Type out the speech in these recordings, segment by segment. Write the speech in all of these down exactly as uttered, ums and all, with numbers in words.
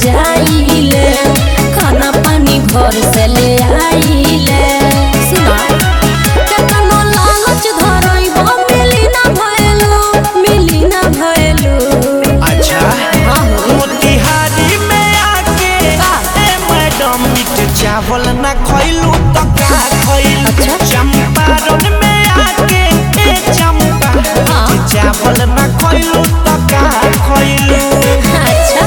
जाइले खाना पानी घर से ले आइले सुना केतनो लालच धरइबो मिली ना भइलू मिली ना भइलू अच्छा मोतिहारी में आके ए मैडम मीठ चावल ना खइलू त का खइलू अच्छा चंपारण में आके ए चंपा चावल ना खइलू त का खइलू अच्छा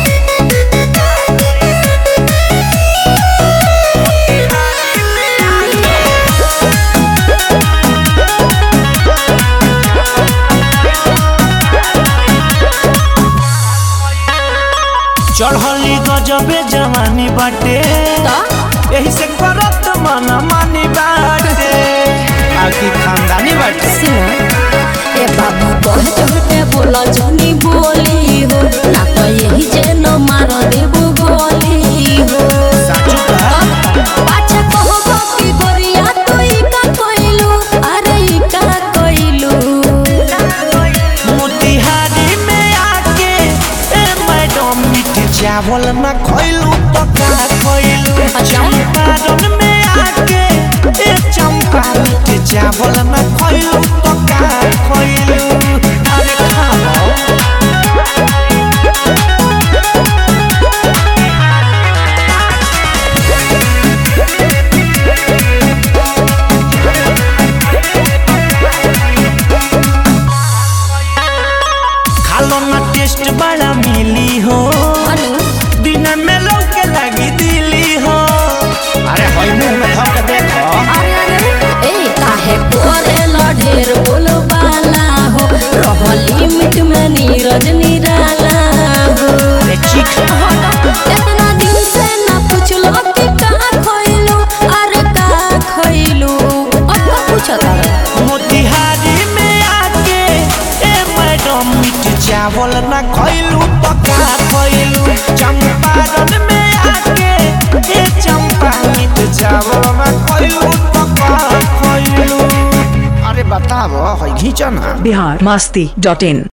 चढ़ली गजबे जवानी बाटे यही से करत मन मानी बाटे आखी खानदानी बाटे ए बाबू कह चढ़ते बोला जनी बोली हो ना तो यही जे न मार देबू गोली हो साचू का पाछे कहबो की गोरिया तू ई का कइलू अरे ई का कइलू मोतिहारी में आके ए मैडम मीठ चावल ना खइलू तो का खइलू चंपारण में आके ए चंपा मीठ चावल ना खइलू तो का खइलू अरे खाओ खालो ना टेस्ट बड़ा मिली हो दिन में लौके लगी दिली हो अरे होई मुंह में धक देखो अरे अरे ए काहे कोरे ढेर बोलबाला हो रह लिमिट में नीरज निराला हो अरे चीख इतना दिन से ना पूछलो कि का खइलू अरे का खइलू अब का पूछता मोतिहारी में आके ए मैडम मीठ चावल ना खइलू तो का खइलू चंपारण में आके ए चंपा मीठ चावल ना खइलू तो का खइलू अरे बताओ है घींचना बिहार मस्ती डॉट इन।